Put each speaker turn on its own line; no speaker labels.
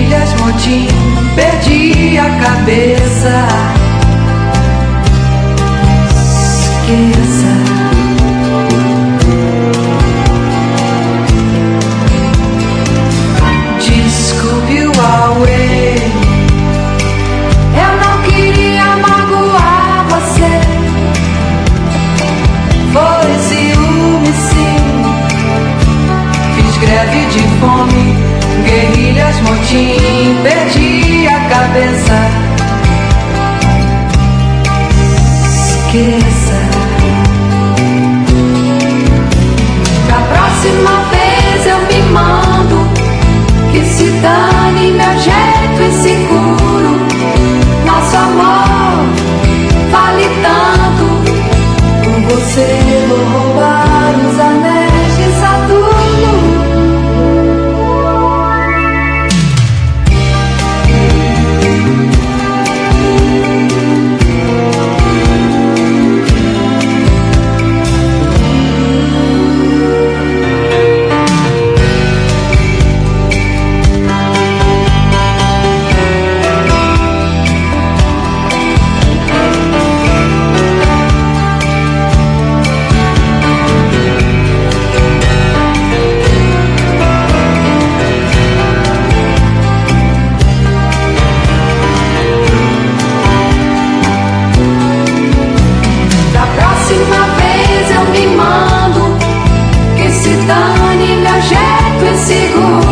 guerrilhas, motim, perdi a cabeça. Esqueça. Desculpe o Huawei, eu não queria magoar você. Foi ciúme, sim. Fiz greve de fome, guerrilhas, motim, perdi a cabeça. Esqueça. Da próxima vez eu me mando, que se dane meu jeito inseguro. Nosso amor vale tanto, por você vou roubar os anéis de Saturno. Que se dane meu jeito inseguro.